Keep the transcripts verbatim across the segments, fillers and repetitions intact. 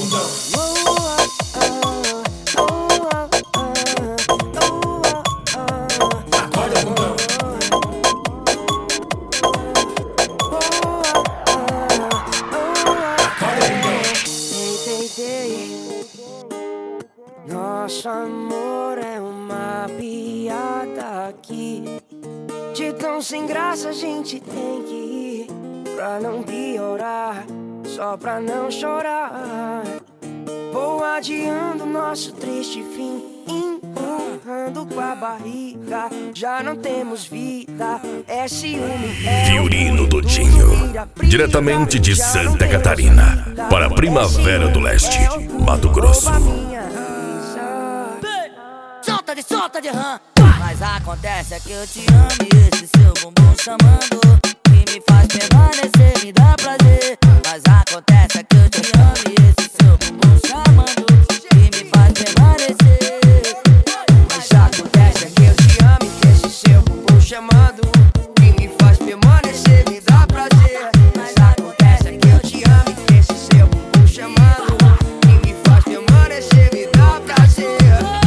bundão. Acorda, bundão. Acorda, bundão. Dei, dei, dei. Nosso amor é uma piada aqui. De tão sem graça a gente tem que ir, pra não piorar, só pra não chorar. Vou adiando nosso triste fim, empurrando com a barriga. Já não temos vida, é ciúme, é Fiorino Dodinho, diretamente de Santa Catarina, para a Primavera do Leste, Mato Grosso. Solta de, solta de rã. Mas acontece é que eu te amo e esse seu bumbum chamando que me faz permanecer, me dá prazer. Mas acontece é que eu te amo e esse seu bumbum chamando que me faz permanecer. Mas acontece é que eu te amo e esse seu bumbum chamando que me faz permanecer, me dá prazer. Mas acontece é que eu te amo e esse seu bumbum chamando que me faz permanecer, me dá prazer.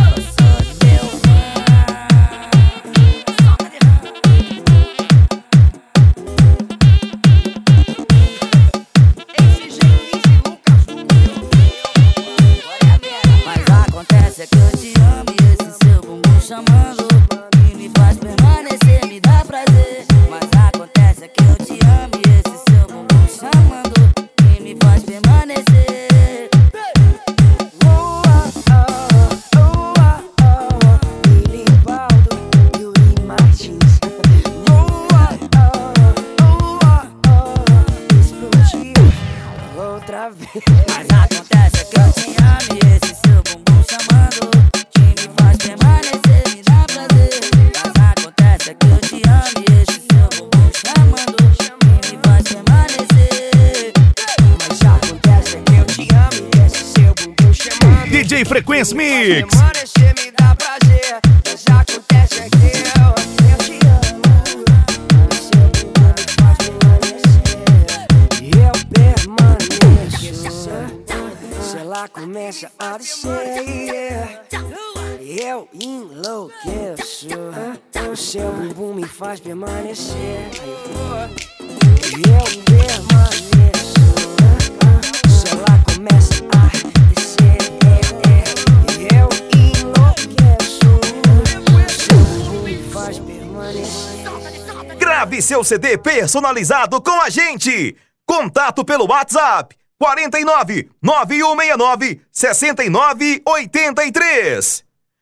Acontece é que eu te amo e esse seu bumbum chamando que me faz permanecer, me dá prazer. Mas acontece é que eu te amo e esse seu bumbum chamando que me faz permanecer. Oh, oh, oh, oh, oh, Ilibaldo, Yuri Martins. Oh, oh, oh, oh, oh, explodiu outra vez. Mas acontece é que eu te amo e esse seu bumbum chamando que me faz permanecer, me dá prazer. Mas acontece é que eu te amo e esse seu bumbum chamando que me faz permanecer. Mas acontece é que eu te amo e esse seu bumbum chamando D J Frequency Mix. permanecer, me dá prazer. Mas acontece é que eu, eu te amo e seu bumbum me faz permanecer. E eu permaneço. Se ela começa a descer, eu enlouqueço. O seu bumbum me faz permanecer. E eu permaneço. Se ela começa a descer, eu enlouqueço. O seu bumbum me faz permanecer. Grave seu C D personalizado com a gente. Contato pelo WhatsApp quatro nove nove um seis nove seis nove oito três.